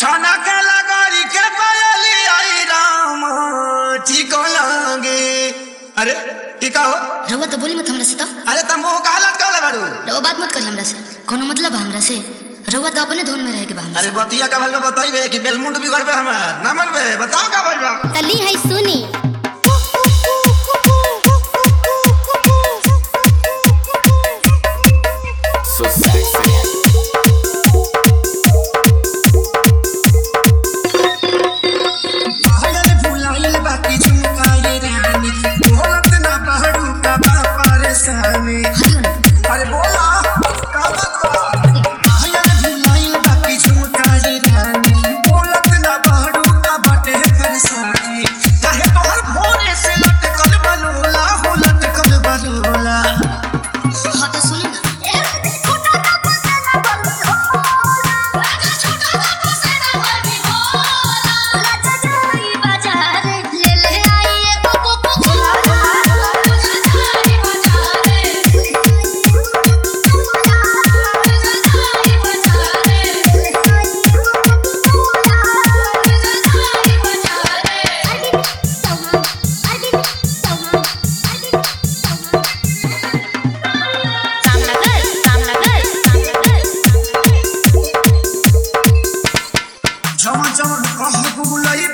खाना के लगारी के पायली आई राम ठीक लगे। अरे टीका हो रउआ तो बोली मत हमरा से। तो अरे तुम वो कालत काले बारू रउआ बात मत करी हमरा से। कोनो मतलब है हमरा से? रउआ तो अपने धुन में रह के बा। अरे बतिया का भल बताइबे कि बेलमुंड बिगड़ पे हमार ना मनबे बताओ का भइल बा। तली है सुनी अरे बोला का बात बा। हाँ तो सुनी ना। जवन जवन कह बुलाई